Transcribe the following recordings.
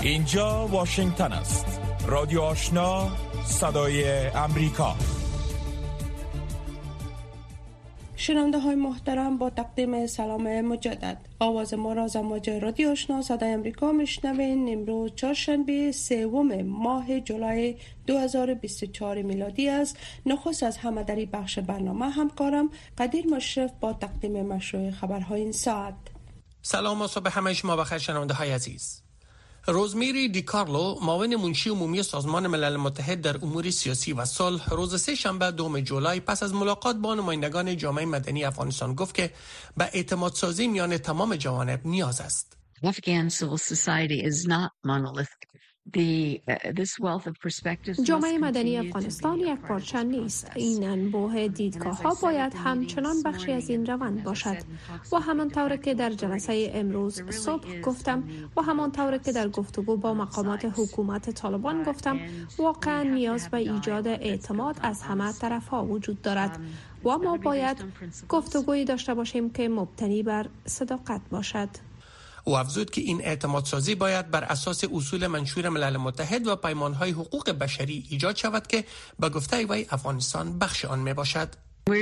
اینجا واشنگتن است. رادیو آشنا، صدای امریکا. شنونده های محترم، با تقدیم سلام مجدد، آواز ما را از امواج رادیو آشنا صدای امریکا میشنوین. امروز چهارشنبه 3 ماه جولای 2024 میلادی است. نخست از همه در این بخش برنامه همکارم قدیر مشرف با تقدیم مشروع خبرهای این ساعت. سلام و صبح همه شما بخیر شنونده های عزیز. روزمیری دیکارلو، معاون منشی عمومی سازمان ملل متحد در امور سیاسی و صلح، روز سه‌شنبه 2 جولای پس از ملاقات با نمایندگان جامعه مدنی افغانستان گفت که به اعتماد سازی میان تمام جوانب نیاز است. Afghan civil society is not monolithic. جامعه مدنی افغانستان یک پارچه نیست. این انبوه دیدگاه‌ها باید همچنان بخشی از این روند باشد و همانطور که در جلسه امروز صبح گفتم و همانطور که در گفتگو با مقامات حکومت طالبان گفتم، واقعا نیاز به ایجاد اعتماد از همه طرف‌ها وجود دارد و ما باید گفتگویی داشته باشیم که مبتنی بر صداقت باشد. او افزود که این اعتماد سازی باید بر اساس اصول منشور ملل متحد و پیمانهای حقوق بشری ایجاد شود که به گفته وی افغانستان بخش آن می باشد.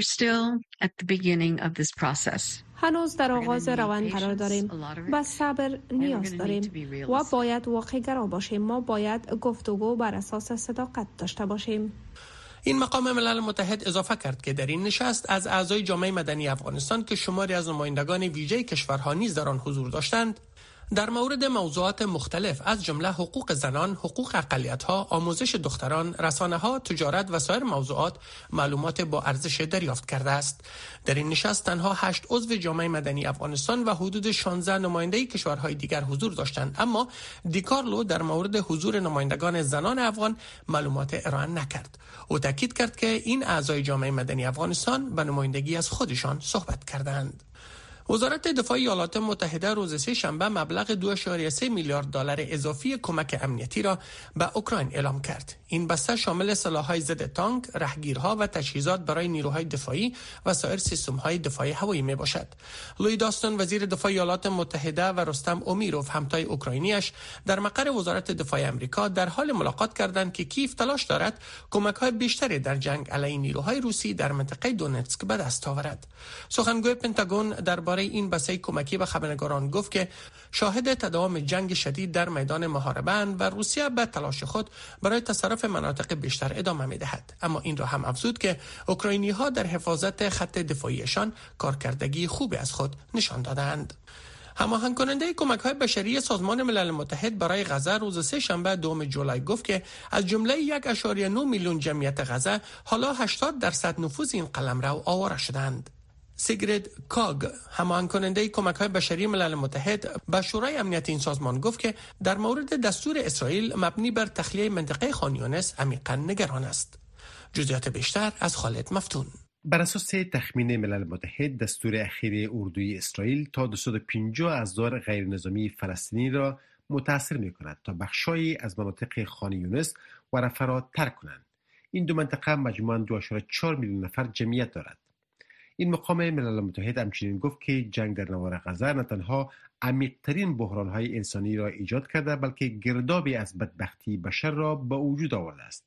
هنوز در آغاز روند قرار داریم. با صبر نیاز داریم و باید واقع‌گرا باشیم. ما باید گفتگو بر اساس صداقت داشته باشیم. این مقام ملل متحد اضافه کرد که در این نشست از اعضای جامعه مدنی افغانستان که شماری از نمایندگان ویژه کشورها نیز در آن حضور داشتند، در مورد موضوعات مختلف از جمله حقوق زنان، حقوق اقلیت‌ها، آموزش دختران، رسانه‌ها، تجارت و سایر موضوعات معلومات با ارزش دریافت کرده است. در این نشست تنها 8 عضو جامعه مدنی افغانستان و حدود 16 نماینده کشورهای دیگر حضور داشتند، اما دیکارلو در مورد حضور نمایندگان زنان افغان معلومات ارائه نکرد. او تاکید کرد که این اعضای جامعه مدنی افغانستان به نمایندگی از خودشان صحبت کردند. وزارت دفاع ایالات متحده روز سه‌شنبه مبلغ 2.3 میلیارد دلار اضافی کمک امنیتی را به اوکراین اعلام کرد. این بسته شامل سلاح‌های ضد تانک، رهگیرها و تجهیزات برای نیروهای دفاعی و سایر سیستم‌های دفاعی هوایی میباشد. لوید آستون وزیر دفاع ایالات متحده و رستم امیروف همتای اوکراینیش در مقر وزارت دفاع آمریکا در حال ملاقات کردند که کیف تلاش دارد کمک‌های بیشتری در جنگ علیه نیروهای روسی در منطقه دونتسک به دست آورد. سخنگوی پنتاگون درباره این بسته کمکی به خبرنگاران گفت که شاهد تداوم جنگ شدید در میدان محاربه اند و روسیه به تلاش خود برای تصرف مناطق بیشتر ادامه می‌دهد. اما این را هم افزود که اوکراینی‌ها در حفاظت خط دفاعیشان کارکردگی خوبی از خود نشان دادند. هماهنگ کننده کمک‌های بشری سازمان ملل متحد برای غزه روز سه‌شنبه 2 جولای گفت که از جمله 1.9 میلیون جمعیت غزه حالا 80% نفوذ این قلمرو آواره شدند. سیگرید کاگ، هماهنگ کننده کمک‌های بشری ملل متحد، به شورای امنیت این سازمان گفت که در مورد دستور اسرائیل مبنی بر تخلیه منطقه خان یونس عمیقاً نگران است. جزئیات بیشتر از خالد مفتون. بر اساس تخمین ملل متحد، دستور اخیر اردوی اسرائیل تا 250 ازدار غیر نظامی فلسطینی را متاثر می‌کند تا بخشایی از مناطق خان یونس و رفح را ترک کنند. این دو منطقه مجموعاً 2.4 میلیون نفر جمعیت دارد. این مقام ملل متحد همچنین گفت که جنگ در نوار غزه نه تنها عمیق‌ترین بحران‌های انسانی را ایجاد کرده بلکه گردابی از بدبختی بشر را به وجود آورده است.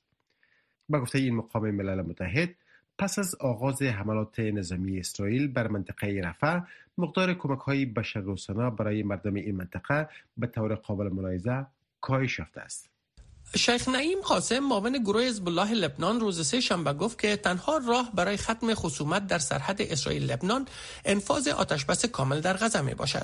با گفته این مقام ملل متحد، پس از آغاز حملات نظامی اسرائیل بر منطقه رفح، مقدار کمک‌های بشردوستانه برای مردم این منطقه به طور قابل ملاحظه کاهش یافته است. شیخ نعیم قاسم، معاون گروه حزب الله لبنان، روز سه‌شنبه گفت که تنها راه برای ختم خصومت در سرحد اسرائیل لبنان انفاذ آتشبس کامل در غزه می باشد.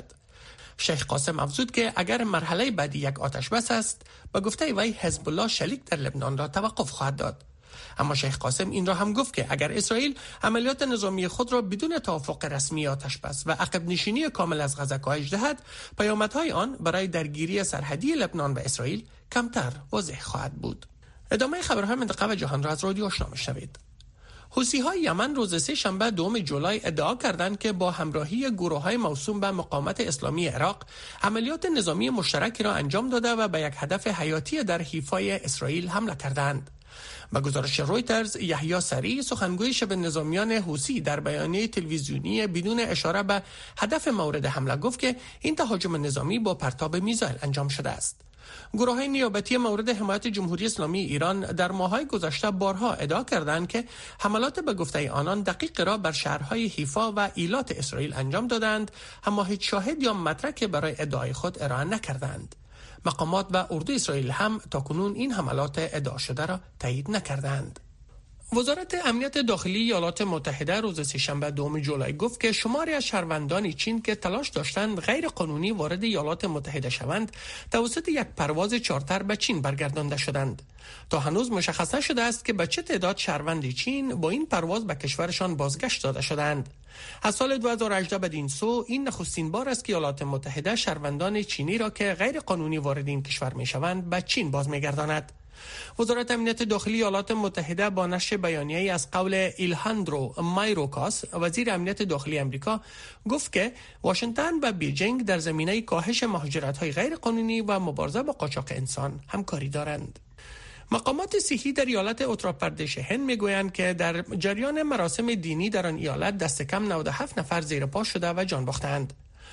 شیخ قاسم افزود که اگر مرحله بعدی یک آتشبس است، به گفته وی حزب الله شلیک در لبنان را توقف خواهد داد. اما شیخ قاسم این را هم گفت که اگر اسرائیل عملیات نظامی خود را بدون توافق رسمی آتشبس و عقب نشینی کامل از غزه کاهش دهد، پیامدهای آن برای درگیری سرحدی لبنان و اسرائیل کمتر واضح خواهد بود. ادامه خبرهای منطقه و جهان را از رادیو آشنا میشنوید. حوثی‌های یمن روز سه‌شنبه 2 جولای ادعا کردند که با همراهی گروه‌های موسوم به مقاومت اسلامی عراق عملیات نظامی مشترکی را انجام داده و به یک هدف حیاتی در حیفای اسرائیل حمله کردند. با گزارش رویترز، یحیی سری، سخنگوی شبه نظامیان حوثی، در بیانیه تلویزیونی بدون اشاره به هدف مورد حمله گفت که این تهاجم نظامی با پرتاب میزایل انجام شده است. گروه‌های نیابتی مورد حمایت جمهوری اسلامی ایران در ماه‌های گذشته بارها ادعا کردند که حملات به گفته آنان دقیق را بر شهرهای حیفا و ایلات اسرائیل انجام دادند، اما هیچ شاهد یا مدرکی برای ادعای خود ارائه نکردند. مقامات و اردوی اسرائیل هم تاکنون این حملات ادعا شده را تایید نکردند. وزارت امنیت داخلی ایالات متحده روز سه‌شنبه 2 جولای گفت که شماری از شهروندان چین که تلاش داشتند غیر قانونی وارد ایالات متحده شوند توسط یک پرواز چارتر به چین برگردانده شدند. تا هنوز مشخص نشده است که به چه تعداد شهروند چین با این پرواز به کشورشان بازگشت داده شدند. از سال 2018 بدین سو این نخستین بار است که ایالات متحده شهروندان چینی را که غیر قانونی وارد این کشور می‌شوند به چین باز می‌گرداند. وزارت امنیت داخلی ایالات متحده با نشر بیانیه‌ای از قول ایلهاندرو مایروکاس وزیر امنیت داخلی امریکا گفت که واشنگتن و بیجینگ در زمینه کاهش مهاجرت‌های غیر قانونی و مبارزه با قاچاق انسان همکاری دارند. مقامات صحی در ایالت اتراپردش هند میگویند که در جریان مراسم دینی در آن ایالت دست کم 97 نفر زیر پا شده و جان باختند.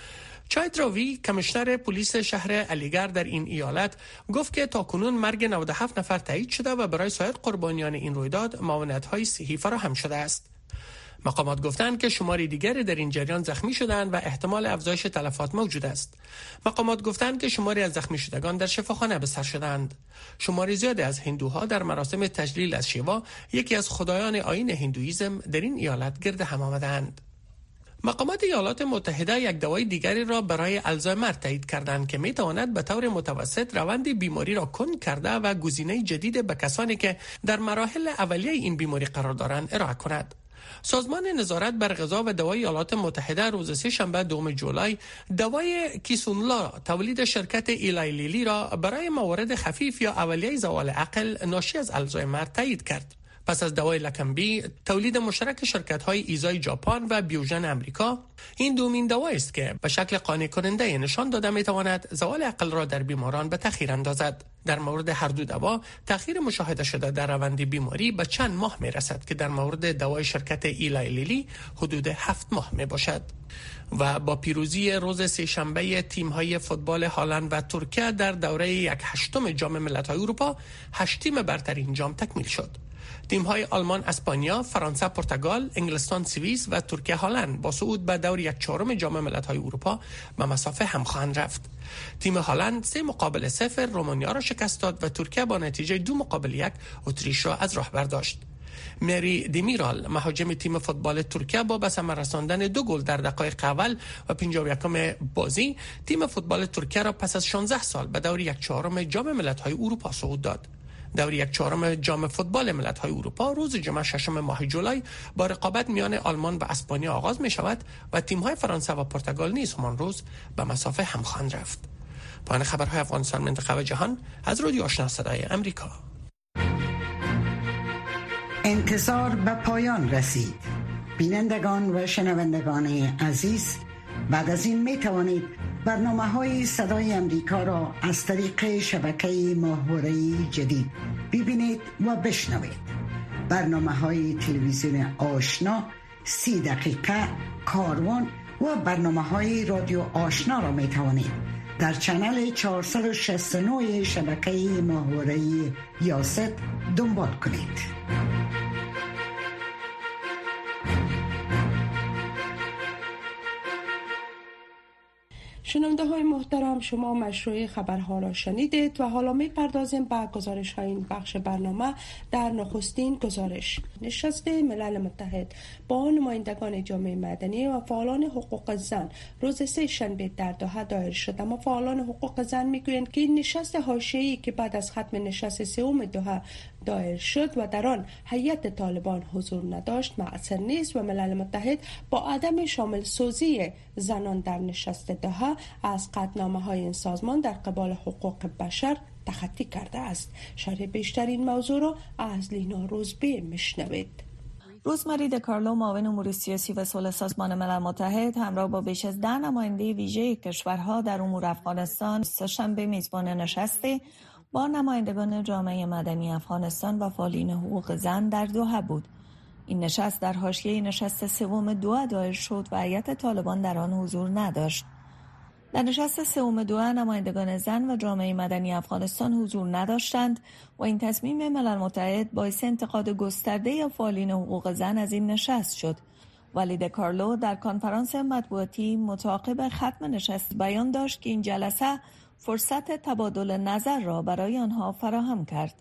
چایتراوی کمیشنر پلیس شهر علیگڑ در این ایالت گفت که تاکنون مرگ 97 نفر تایید شده و برای سایر قربانیان این رویداد معاونت‌های صحی فراهم شده است. مقامات گفتند که شماری دیگری در این جریان زخمی شدند و احتمال افزایش تلفات موجود است. مقامات گفتند که شماری از زخمی شدگان در شفاخانه بستر شدند. شماری زیادی از هندوها در مراسم تجلیل از شیوا، یکی از خدایان آیین هندوئیسم، در این ایالت گرد هم آمدند. مقامات ایالات متحده یک دوای دیگری را برای الزایمر تایید کردند که میتواند به طور متوسط روند بیماری را کند کرده و گزینه جدید به کسانی که در مراحل اولیه این بیماری قرار دارند ارائه کند. سازمان نظارت بر غذا و دوای ایالات متحده روز سه‌شنبه 2 جولای دوای کیسونلا تولید شرکت ایلای لیلی را برای موارد خفیف یا اولیه زوال عقل ناشی از الزایمر تایید کرد. پس از دوای لکمبی تولید مشترک شرکت‌های ایزای ژاپن و بیوژن امریکا، این دومین دوایی است که به شکل قانع کننده نشان داده می‌تواند زوال عقل را در بیماران به تأخیر اندازد. در مورد هر دو دوا تأخیر مشاهده شده در روند بیماری به چند ماه می‌رسد که در مورد دوای شرکت ایلای لیلی حدود 7 ماه می‌باشد. و با پیروزی روز سه‌شنبه تیم‌های فوتبال هلند و ترکیه در دوره 1/8 جام ملت‌های اروپا، 8 تیم برترین جام تکمیل شد. تیم‌های آلمان، اسپانیا، فرانسه، پرتغال، انگلستان، سوئیس و ترکیه هلند با صعود به دور 1/4 جام ملت‌های اروپا به مسافه هم خواهند رفت. تیم هلند 3-0 رومانیا را شکست داد و ترکیه با نتیجه 2-1 اتریش را از راه برداشت. مری دیمیرال مهاجم تیم فوتبال ترکیه با به ثمر رساندن 2 گل در دقایق اول و 51 بازی تیم فوتبال ترکیه را پس از 16 سال به دور 1/4 جام ملت‌های اروپا صعود داد. دور 1/4 جام فوتبال ملت‌های اروپا روز جمعه 6 ماه جولای با رقابت میان آلمان و اسپانیا آغاز می شود و تیم‌های فرانسه و پرتغال نیز همان روز به مسافه هم خواهند رفت. پایان خبرهای افغانستان، منطقه و جهان از رادیو آشنا صدای امریکا. انتظار به پایان رسید. بینندگان و شنوندگان عزیز، بعد از این می توانید برنامه‌های صدای امریکا را از طریق شبکه ماهواره‌ای جدید ببینید و بشنوید. برنامه‌های تلویزیون آشنا، 30 دقیقه، کاروان و برنامه‌های رادیو آشنا را می توانید در چنل 469 شبکه ماهواره‌ای یاست دنبال کنید. شنونده های محترم، شما مشروع خبرها را شنیدید و حالا می پردازیم به گزارش های این بخش برنامه. در نخستین گزارش، نشست ملل متحد با نمایندگان جامعه مدنی و فعالان حقوق زن روز سه‌شنبه در دوحه دایر شد، اما فعالان حقوق زن میگویند که این نشست حاشیه‌ای که بعد از ختم نشست سوم دوحه دایر شد و در آن هیئت طالبان حضور نداشت مؤثر نیست و ملل متحد با عدم شامل سازی زنان در نشست دوحه از قطعنامه‌های این سازمان در قبال حقوق بشر تخطی کرده است. شرح بیشتر این موضوع را از لینا روزبه میشنوید. روزماری دکارلو، معاون امور سیاسی و صلح سازمان ملل متحد، همراه با بیش از 10 نماینده ویژه کشورها در امور افغانستان سه‌شنبه میزبان نشستی با نمایندگان جامعه مدنی افغانستان و فعالین حقوق زن در دوحه بود. این نشست در حاشیه نشست سوم دوحه دایر شد و هیئت طالبان در آن حضور نداشت. در نشست سوم دوحه نمایندگان زن و جامعه مدنی افغانستان حضور نداشتند و این تصمیم ملل متحد باعث انتقاد گسترده فعالین حقوق زن از این نشست شد. ولی دکارلو در کنفرانس مطبوعاتی متعاقب ختم نشست بیان داشت که این جلسه فرصت تبادل نظر را برای آنها فراهم کرد.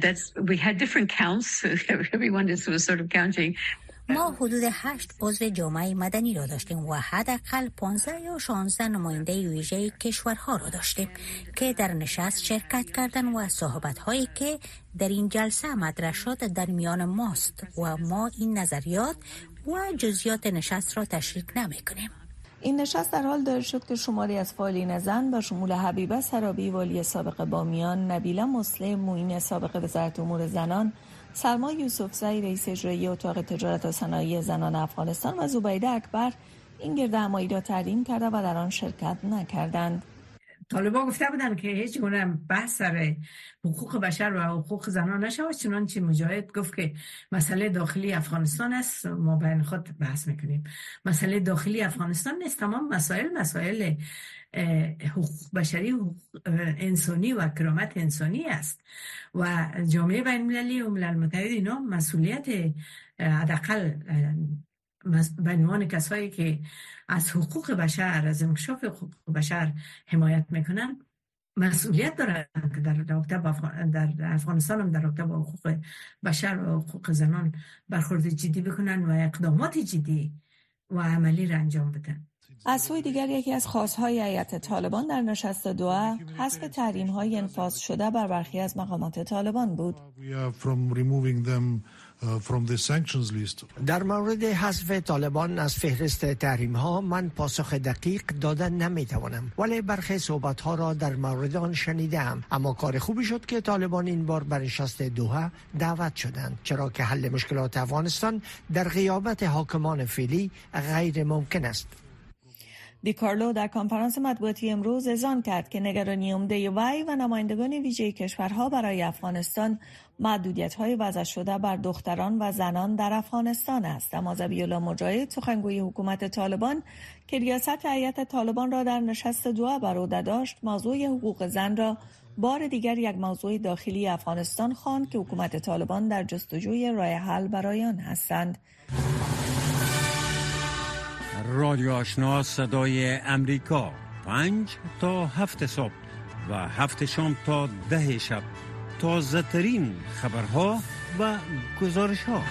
ما حدود 8 عضو جامعه مدنی را داشتیم و حداقل 15 یا 16 نماینده ویژه کشورها را داشتیم که در نشست شرکت کردند و صحبت‌هایی که در این جلسه مطرح شد در میان ماست و ما این نظریات و جزئیات نشست را تشریح نمی‌کنیم. این نشست در حال دایر شد که شماری از فعالین زن به شمول حبیبه سرابی والی سابق بامیان، نبیله مسلم معین سابق وزارت امور زنان، سلما یوسفزئی رئیس اجرایی اتاق تجارت و صنایع زنان افغانستان و زبیده اکبر این گردهمایی را تحریم کرده و در آن شرکت نکردند. طالبان گفته بودند که هیچ گونه بحث سر حقوق بشر و حقوق زنان نشود، چنانچه مجاهد گفت که مسئله داخلی افغانستان است، ما بین خود بحث میکنیم. مسئله داخلی افغانستان نیست، تمام مسائل حقوق بشری، حقوق انسانی و کرامت انسانی است و جامعه بین المللی و ملل متحد اینا مسئولیت حداقل به عنوان کسایی که از حقوق بشر، از انکشاف حقوق بشر حمایت میکنن مسئولیت دارن که در رابطه در افغانستان هم در رابطه با حقوق بشر و حقوق زنان برخورد جدی بکنن و اقدامات جدی و عملی را انجام بدن. از سوی دیگر یکی از خواست‌های هیئت طالبان در نشست دوحه حذف تحریم‌های انفاذ شده بر برخی از مقامات طالبان بود. در مورد حذف طالبان از فهرست تحریم‌ها من پاسخ دقیق دادن نمی‌توانم، ولی برخی صحبت‌ها را در مورد آن شنیدم. اما کار خوبی شد که طالبان این بار بر نشست دوحه دعوت شدند، چرا که حل مشکلات افغانستان در غیابت حاکمان فعلی غیر ممکن است. دیکارلو در کنفرانس مطبوعاتی امروز اذعان کرد که نگرانی عمده وی و نمایندگان ویژه کشورها برای افغانستان محدودیت‌های وضع شده بر دختران و زنان در افغانستان است. اما ذبیح‌الله مجاهد سخنگوی حکومت طالبان که ریاست هیئت طالبان را در نشست دوحه بر عهده داشت، موضوع حقوق زن را بار دیگر یک موضوع داخلی افغانستان خواند که حکومت طالبان در جستجوی راه حل برای آن هستند. رادیو آشنا صدای امریکا 5 تا 7 صبح و 7 شام تا 10 شب، تازه ترین خبرها و گزارش ها.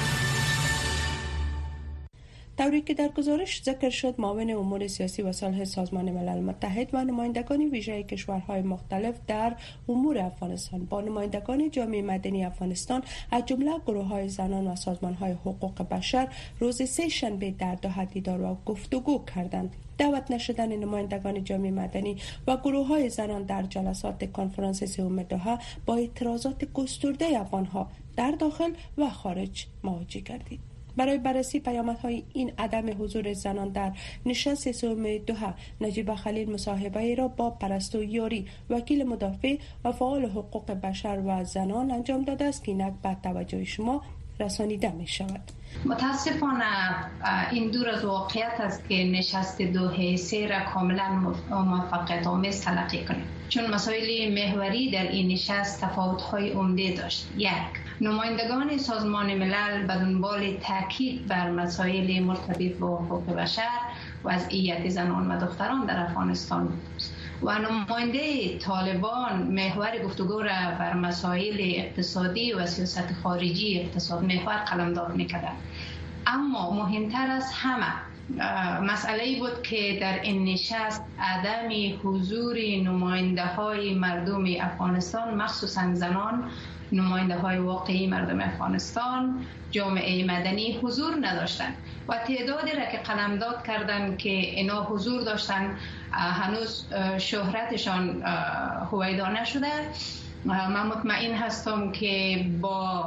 طوری که در گزارش ذکر شد، معاون امور سیاسی و صلح سازمان ملل متحد و نمایندگان ویژه کشورهای مختلف در امور افغانستان با نمایندگان جامعه مدنی افغانستان از جمله گروه‌های زنان و سازمان‌های حقوق بشر روز سه شنبه در دوحه دیدار و گفتگو کردند. دعوت نشدن نمایندگان جامعه مدنی و گروه‌های زنان در جلسات کنفرانس سوم دوحه با اعتراضات گسترده افغان‌ها در داخل و خارج مواجه گردید. برای بررسی پیامدهای این عدم حضور زنان در نشست سوم دوحه، نجیب خلیل مصاحبه را با پرستو یاری وکیل مدافع و فعال حقوق بشر و زنان انجام داده است که اینک به توجه شما رسانیده می شود. متاسفانه این دور از واقعیت است که نشست دوحه سه را کاملا موفقیت آمیز تلقی کنیم، چون مسائل محوری در این نشست تفاوت‌های عمده داشت. یک، نمایندگان سازمان ملل به دنبال تاکید بر مسائل مرتبط با حقوق بشر، وضعیت زنان و دختران در افغانستان بود و نماینده طالبان محور گفتگو را بر مسائل اقتصادی و سیاست خارجی اقتصاد محور قلمداد می‌کردند. اما مهمتر از همه مسئله بود که در این نشست عدم حضور نماینده های مردم افغانستان، مخصوصا زنان، نماینده های واقعی مردم افغانستان، جامعه مدنی حضور نداشتند و تعدادی را که قلمداد کردند که اینا حضور داشتند هنوز شهرتشان هویدا نشده. من مطمئن هستم که با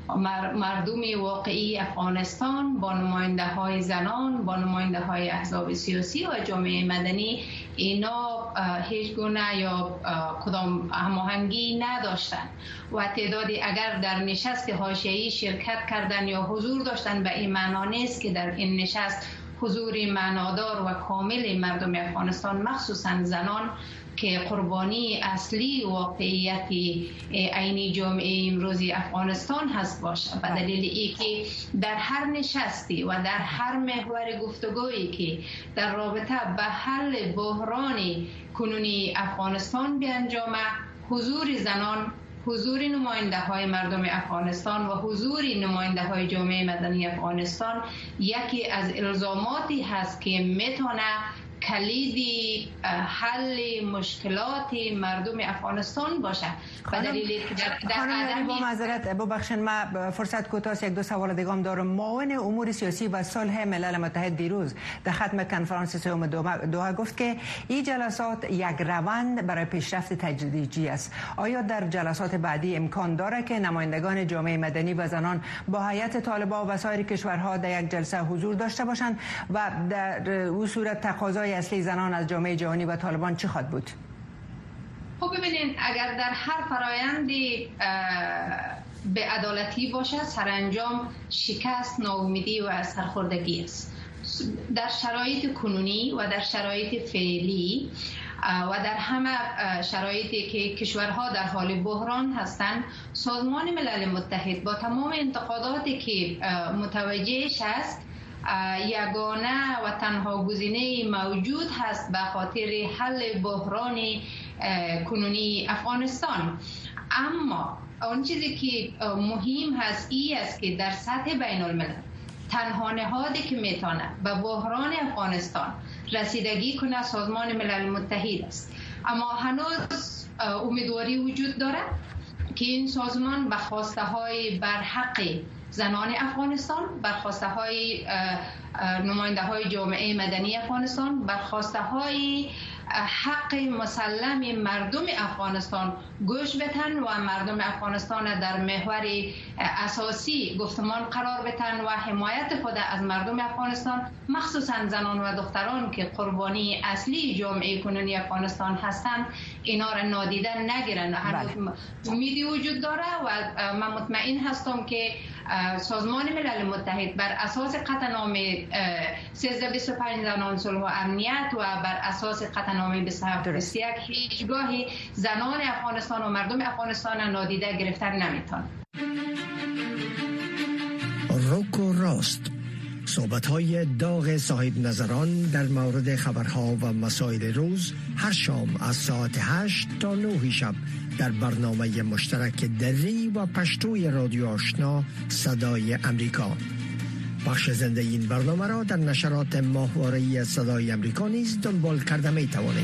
مردم واقعی افغانستان، با نماینده های زنان، با نماینده های احزاب سیاسی و جامعه مدنی اینا هیچ گونه یا کدام هماهنگی نداشتند و تعدادی اگر در نشست حاشیه‌ای شرکت کردن یا حضور داشتن به این معنا نیست که در این نشست حضور معنادار و کامل مردم افغانستان، مخصوصا زنان که قربانی اصلی واقعیت عینی جامعه امروزی افغانستان هست باشه. به دلیل اینکه در هر نشستی و در هر محور گفتگویی که در رابطه به حل بحران کنونی افغانستان بیانجامه، حضور زنان، حضور نماینده های مردم افغانستان و حضور نماینده های جامعه مدنی افغانستان یکی از الزاماتی هست که میتونه کلیدی حل مشکلات مردم افغانستان باشه. به دلیلی که در با معذرت ببخشید ما فرصت کوتاه یک دو سوال دیگه هم دارم. معاون امور سیاسی و صلح ملل متحد دیروز در ختم کنفرانس سوم دوحه گفت که این جلسات یک روند برای پیشرفت تدریجی است. آیا در جلسات بعدی امکان داره که نمایندگان جامعه مدنی و زنان با هیئت طالبان و سایر کشورها در یک جلسه حضور داشته باشند و در اون صورت تقاضای اصلی زنان از جامعه جهانی و طالبان چی خواهد بود؟ خب ببینید، اگر در هر فرایندی به عدالتی باشه، سرانجام شکست، ناامیدی و سرخوردگی است. در شرایط کنونی و در شرایط فعلی و در همه شرایطی که کشورها در حال بحران هستند، سازمان ملل متحد با تمام انتقاداتی که متوجهش است، یگانه و تنها گزینه موجود هست به خاطر حل بحران کنونی افغانستان. اما آن چیزی که مهم هست این است که در سطح بین الملل تنها نهادی که میتونه به بحران افغانستان رسیدگی کنه سازمان ملل متحد است. اما هنوز امیدواری وجود داره که این سازمان به خواسته های برحق زنان افغانستان، برخواسته های نماینده های جامعه مدنی افغانستان، برخواسته های حق مسلم مردم افغانستان گوش بدن و مردم افغانستان در محور اساسی گفتمان قرار بدن و حمایت خود از مردم افغانستان، مخصوصا زنان و دختران که قربانی اصلی جامعه کنونی افغانستان هستند، اینا را نادیده نگیرن. امیدی وجود داره و من مطمئن هستم که سازمان ملل متحد بر اساس قطعنامه 1325 زنان صلح و امنیت و بر اساس قطعنامه 2721 هیچگاهی زنان افغانستان و مردم افغانستان نادیده گرفتن نمیتون. روک و راست، صحبت‌های داغ صاحب نظران در مورد خبرها و مسائل روز هر شام از ساعت 8 تا 9 شب در برنامه مشترک دری و پشتوی رادیو آشنا صدای امریکا. بخش زنده این برنامه را در نشرات ماهواره‌ای صدای امریکا نیز دنبال کرده می توانید.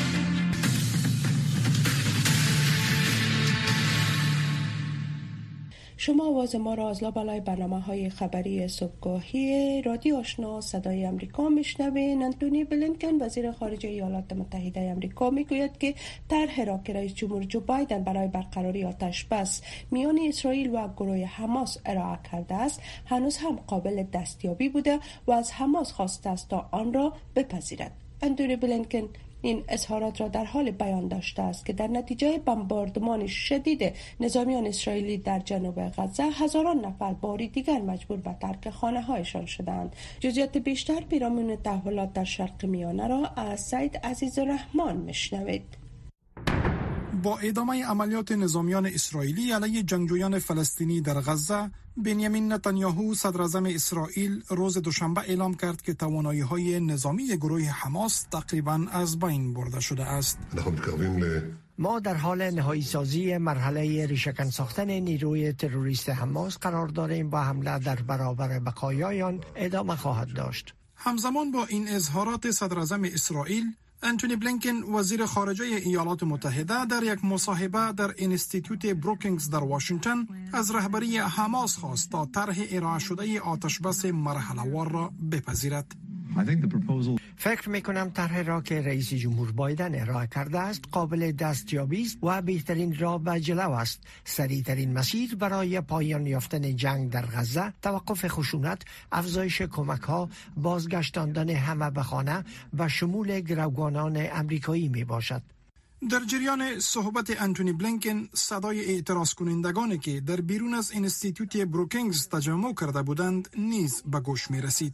شما آواز ما را از لابلای برنامه‌های خبری صبحگاهی رادیو آشنا صدای امریکا میشنوین. انتونی بلینکن وزیر خارجه ایالات متحده امریکا میگوید که طرح را که رئیس جمهور جو بایدن برای برقراری آتش بس میان اسرائیل و گروه حماس ارائه کرده است هنوز هم قابل دستیابی بوده و از حماس خواسته است تا آن را بپذیرد. انتونی بلینکن این اظهارات را در حال بیان داشته است که در نتیجه بمباردمان شدید نظامیان اسرائیلی در جنوب غزه هزاران نفر باری دیگر مجبور به ترک خانه‌هایشان شدند. جزئیات بیشتر پیرامون تحولات در شرق میانه را از سید عزیزالرحمن میشنوید. با ادامه عملیات نظامیان اسرائیلی علیه جنگجویان فلسطینی در غزه، بنیامین نتانیاهو صدر اعظم اسرائیل روز دوشنبه اعلام کرد که توانایی‌های نظامی گروه حماس تقریباً از بین برده شده است. ما در حال نهایی سازی مرحله ریشه‌کن ساختن نیروی تروریست حماس قرار داریم و حمله در برابر بقایایان ادامه خواهد داشت. همزمان با این اظهارات صدر اعظم اسرائیل، انتونی بلینکن وزیر خارجه ایالات متحده در یک مصاحبه در انستیتوت بروکینگز در واشنگتن از رهبری حماس خواست تا طرح ارائه شده آتشبس مرحله‌وار را بپذیرد. فکر میکنم طرح را که رئیس جمهور بایدن ارائه کرده است قابل دستیابی است و بهترین راه به جلو است. سریعترین مسیر برای پایان یافتن جنگ در غزه، توقف خشونت، افزایش کمک‌ها، بازگشتاندن همه به خانه و شمول گروگانان امریکایی می باشد. در جریان صحبت انتونی بلینکن، صدای اعتراض کنندگانی که در بیرون از انستیتوت بروکینگز تجمع کرده بودند نیز به گوش می رسید.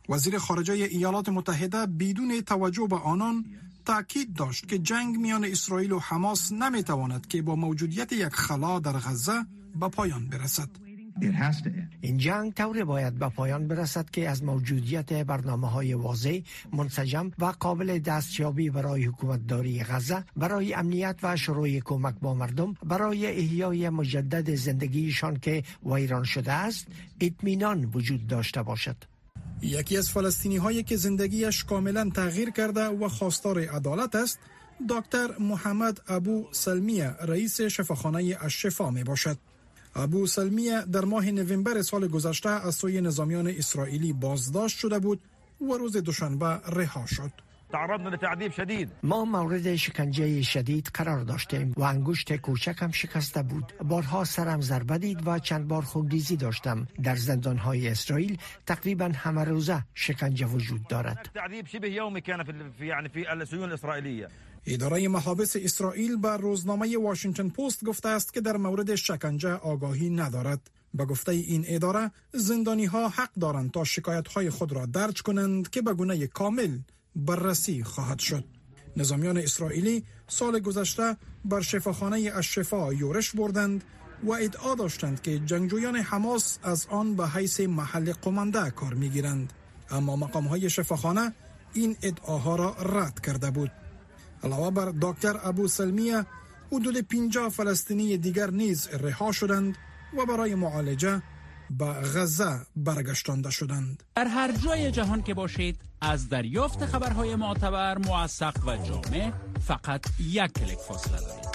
وزیر خارجه ایالات متحده بدون توجه به آنان تأکید داشت که جنگ میان اسرائیل و حماس نمیتواند که با موجودیت یک خلا در غزه به پایان برسد. این جنگ طوری باید به پایان برسد که از موجودیت برنامه‌های واضح، منسجم و قابل دستیابی برای حکومتداری غزه، برای امنیت و شروع کمک با مردم، برای احیای مجدد زندگیشان که ویران شده است، اطمینان وجود داشته باشد. یکی از فلسطینی هایی که زندگیش کاملا تغییر کرده و خواستار عدالت است، دکتر محمد ابو سلمیه، رئیس شفاخانه الشفا می باشد. ابو سلمیه در ماه نوامبر سال گذشته از سوی نظامیان اسرائیلی بازداشت شده بود و روز دوشنبه رها شد. تعرضنا لتعذيب شدید. ما مورد شکنجه شدید قرار داشتیم و انگشت کوچکم شکسته بود. بارها سرم ضربه دید و چند بار خونریزی داشتم. در زندانهای اسرائیل تقریبا همه روزه شکنجه وجود دارد. تعذيب شبه يومي كان في السجون الاسرائيليه. اداره محابس اسرائیل به روزنامه واشنگتن پست گفته است که در مورد شکنجه آگاهی ندارد. به گفته این اداره، زندانی ها حق دارند تا شکایت های خود را درج کنند که به گونه کامل بررسی خواهد شد. نظامیان اسرائیلی سال گذشته بر شفاخانه الشفا یورش بردند و ادعا داشتند که جنگجویان حماس از آن به حیث محل قمانده کار میگیرند، اما مقام های شفاخانه این ادعاها را رد کرده بود. علاوه بر دکتر ابو سلمیه، حدود 50 فلسطینی دیگر نیز رها شدند و برای معالجه به غزه برگشتانده شدند. در هر جای جهان که باشید، از دریافت خبرهای معتبر، موثق و جامع فقط یک کلیک فاصله دارید.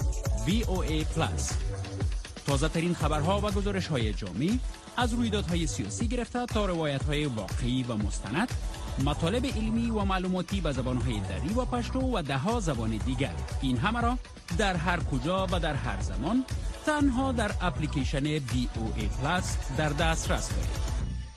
VOA Plus. تازه ترین خبرها و گزارش های جامع از رویدادهای سیاسی گرفته تا روایت های واقعی و مستند، مطالب علمی و معلوماتی به زبانهای دری و پشتو و دهها زبان دیگر. این همه را در هر کجا و در هر زمان تنها در اپلیکیشن VOA Plus در دسترس دارید.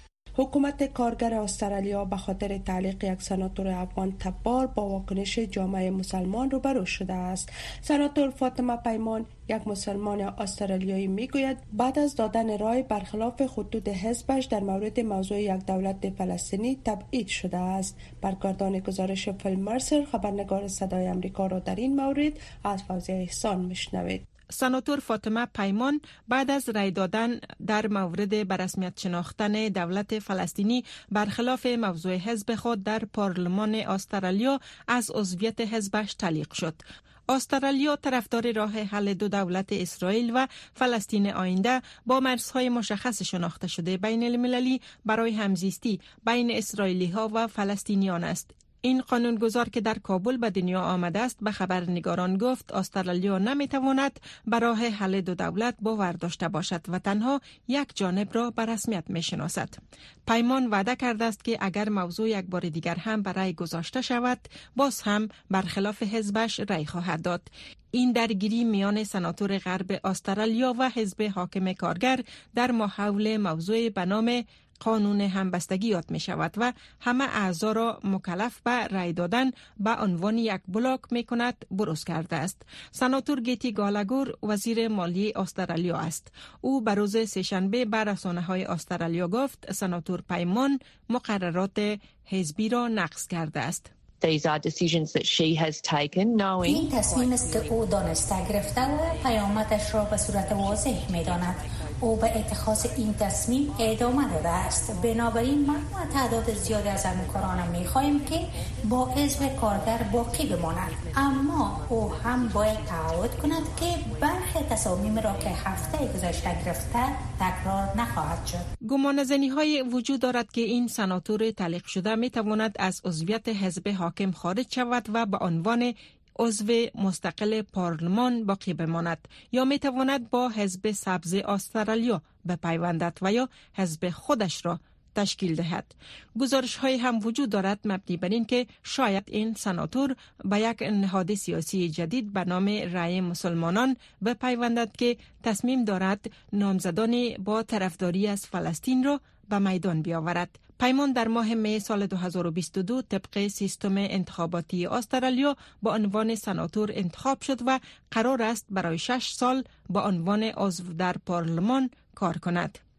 حکومت کارگر استرالیا به خاطر تعلیق یک سناتور افغان تبار با واکنش جامعه مسلمان روبرو شده است. سناتور فاطمه پیمان، یک مسلمان استرالیایی، میگوید بعد از دادن رای برخلاف خطوط حزبش در مورد موضوع یک دولت فلسطینی تبعید شده است. برگردان گزارش فیل مرسر، خبرنگار صدای امریکا، را در این مورد از فوزیه احسان میشنوید. سناتور فاطمه پیمان بعد از رای دادن در مورد به رسمیت شناختن دولت فلسطینی برخلاف موضوع حزب خود در پارلمان استرالیا از عضویت حزبش تعلیق شد. استرالیا طرفدار راه حل دو دولت اسرائیل و فلسطین آینده با مرزهای مشخص شناخته شده بین المللی برای همزیستی بین اسرائیلی ها و فلسطینیان است. این قانونگذار که در کابل به دنیا آمده است به خبرنگاران گفت استرالیا نمیتواند به راه حل دو دولت باور داشته باشد و تنها یک جانب را به رسمیت میشناسد. پیمان وعده کرده است که اگر موضوع یک بار دیگر هم برای گذاشته شود، باز هم برخلاف حزبش رای خواهد داد. این درگیری میان سناتور غرب استرالیا و حزب حاکم کارگر در محول موضوع به نام قانون همبستگی یاد می شود و همه اعضا را مکلف به رای دادن به عنوان یک بلاک می کند بروز کرده است. سناتور گیتی گالاگور وزیر مالی استرالیا است. او به روز سه‌شنبه به رسانه‌های استرالیا گفت سناتور پیمان مقررات حزبی را نقض کرده است. These are decisions that she has taken knowing این تصمیم است که او دانسته گرفته و پیامدش را به صورت واضح می داند. او به اتخاذ این تصمیم ادامه داده است. بنابراین ما تعداد زیادی از همکارانم می خواهیم که با حزب کارگر باقی بمانند، اما او هم باید تعهد کند که برخی تصامیم را که هفته گذشته گرفته تکرار نخواهد شد. گمانه‌زنی‌های وجود دارد که این سناتور تعلیق شده می تواند از عضویت حزب حاکم خارج شود و به عنوان عضو مستقل پارلمان باقی بماند یا می تواند با حزب سبز استرالیا بپیوندد و یا حزب خودش را تشکیل دهد. گزارش های هم وجود دارد مبنی بر این که شاید این سناتور به یک نهاد سیاسی جدید به نام رای مسلمانان بپیوندد که تصمیم دارد نامزدان با طرفداری از فلسطین را به میدان بیاورد. پیمان در ماه می سال 2022 طبق سیستم انتخاباتی استرالیا با عنوان سناتور انتخاب شد و قرار است برای 6 سال با عنوان عضو در پارلمان کار کند.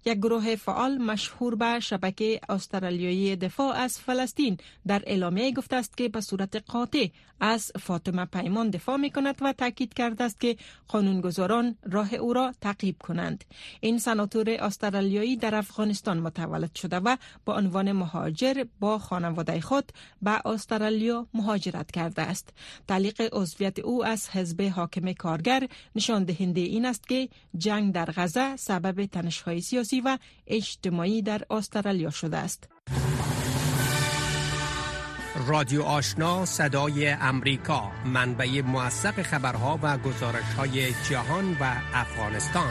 یک گروه فعال مشهور به شبکه استرالیایی دفاع از فلسطین در اعلامیه گفته است که به صورت قاطع از فاطمه پیمان دفاع می کند و تاکید کرده است که قانونگذاران راه او را تعقیب کنند. این سناتور استرالیایی در افغانستان متولد شده و با عنوان مهاجر با خانواده خود به استرالیا مهاجرت کرده است. تعلیق عضویت او از حزب حاکم کارگر نشان دهنده این است که جنگ در غزه سبب تنش‌های سیاسی و اجتماعی در استرالیا شده است. رادیو آشنا صدای امریکا، منبع موثق خبرها و گزارش‌های جهان و افغانستان.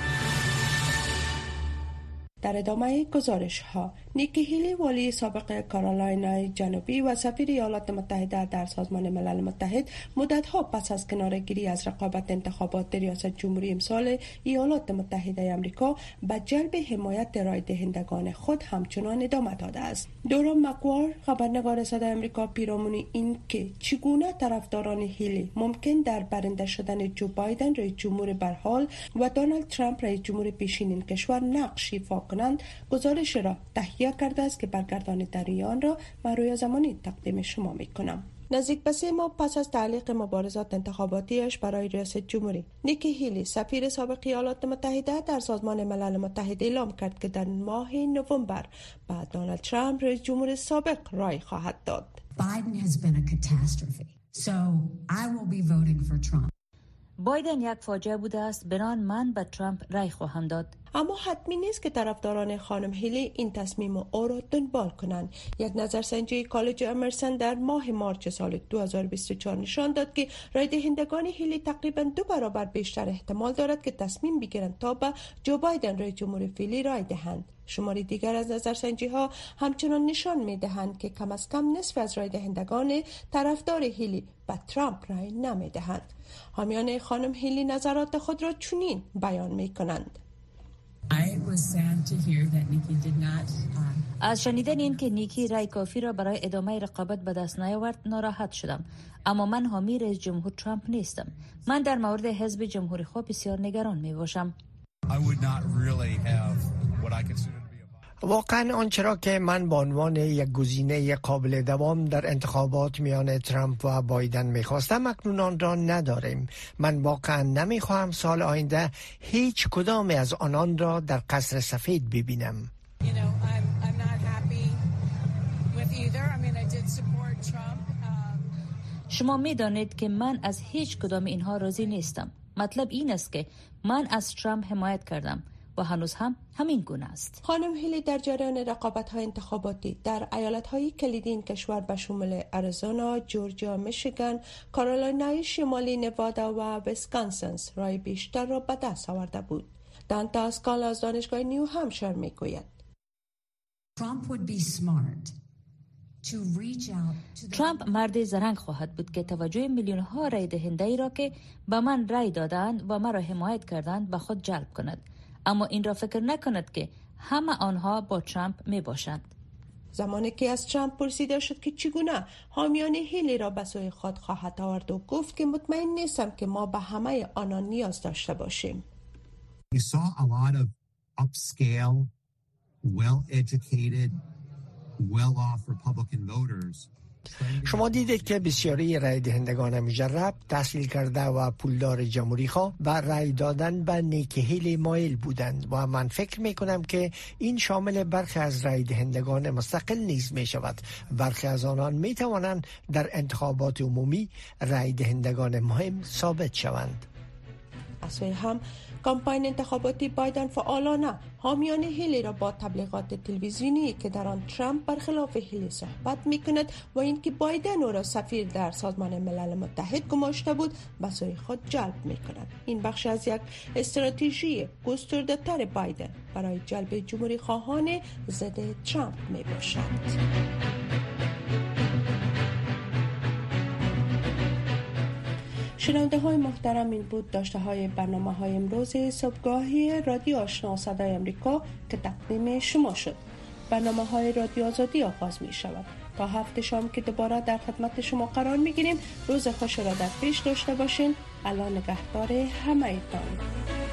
در ادامه گزارش ها، نیکی هیلی والی سابق کارولینای جنوبی و سفیر ایالات متحده در سازمان ملل متحد مدت ها پس از کناره‌گیری از رقابت انتخابات ریاست جمهوری امسال ایالات متحده آمریکا به جلب حمایت رای دهندگان خود همچنان ادامه داده است. دورا مکوار، خبرنگار صدای آمریکا، پیرامون این که چگونه طرفداران هیلی ممکن در برنده شدن جو بایدن رئیس جمهور برحال و دونالد ترامپ رئیس جمهور پیشین این کشور نقش ایفا کنند، گزارش را تهیه کرده است که برگرداندن آن را روی زمانی تقدیم شما می‌کنم. نزدیک به 3 ماه پس از تعلیق مبارزات انتخاباتیش برای ریاست جمهوری، نیکی هیلی سفیر سابق ایالات متحده در سازمان ملل متحد اعلام کرد که در ماه نوامبر بعد دونالد ترامپ رئیس جمهور سابق رای خواهد داد. Biden has been a catastrophe. So I will be voting for Trump. بایدن یک فاجعه بوده است، بنابراین من به ترامپ رای خواهم داد. اما حتمی نیست که طرفداران خانم هیلی این تصمیم او را دنبال کنند. یک نظرسنجی کالج امرسن در ماه مارچ سال 2024 نشان داد که رای دهندگان هیلی تقریباً 2 برابر بیشتر احتمال دارد که تصمیم بگیرند تا به جو بایدن رئیس جمهور فعلی رای دهند. شماری دیگر از نظرسنجی ها همچنان نشان می دهند که کم از کم نصف از رای دهندگان طرفدار هیلی به ترامپ رای نمی دهند. حامیان خانم هیلی نظرات خود را چنین بیان می کنند. از شنیدن این که نیکی رای کافی را برای ادامه رقابت به دست نیاورد ناراحت شدم، اما من حامی رئیس جمهور ترامپ نیستم. من در مورد حزب جمهوری خود بسیار نگران می باشم. واقعا آنچه را که من به عنوان یک گزینه قابل دوام در انتخابات میان ترامپ و بایدن میخواستم اکنون آن را نداریم. من واقعا نمیخواهم سال آینده هیچ کدام از آنان را در قصر سفید ببینم. شما میدانید که من از هیچ کدام اینها راضی نیستم. مطلب این است که من از ترامپ حمایت کردم و هنوز هم همین گونه است. خانم هیلی در جریان رقابت‌های انتخاباتی در ایالت‌های کلیدی این کشور به شمول اریزونا، جورجیا، میشیگان، کارولینای شمالی، نوادا و ویسکانسن رای بیشتر را به دست آورده بود. دانتا اسکال از دانشگاه نیو همشایر میگوید ترامپ مرد زرنگ خواهد بود که توجه میلیون ها رای دهنده ای را که به من رای دادند و مرا حمایت کردند به خود جلب کند. اما این را فکر نکند که همه آنها با ترامپ می باشند. زمانی که از ترامپ پرسیده شد که چگونه حامیان هیلی را به سوی خود خواهد آورد و گفت که مطمئن نیستم که ما به همه آنها نیاز داشته باشیم. We saw a lot of upscale, well-educated, well-off Republican voters. شما دیدید که بسیاری رای دهندگان مجرب، تحصیل کرده و پولدار جمهوری خواه بر رای دادن به نیکی هیلی مایل بودند و من فکر می کنم که این شامل برخی از رای دهندگان مستقل نیز می شود. برخی از آنان می توانند در انتخابات عمومی رای دهندگان مهم ثابت شوند. از سوی هم کمپاین انتخاباتی بایدن فعالانه حامیان هیلی را با تبلیغات تلویزیونی که در آن ترامپ برخلاف هیلی صحبت می‌کند و اینکه بایدن او را سفیر در سازمان ملل متحد گماشته بود به سوی خود جلب می‌کند. این بخش از یک استراتژی گسترده‌تر بایدن برای جلب جمهوری خواهان ضد ترامپ میباشد. شنونده های محترم، این بود داشته های برنامه های امروز صبحگاهی رادیو آشنا صدای امریکا که تقدیم شما شد. برنامه های رادیو آزادی آغاز می شود. تا هفته شام که دوباره در خدمت شما قرار می گیریم. روز خوش را در پیش داشته باشین. الله نگهدار همه ایتان.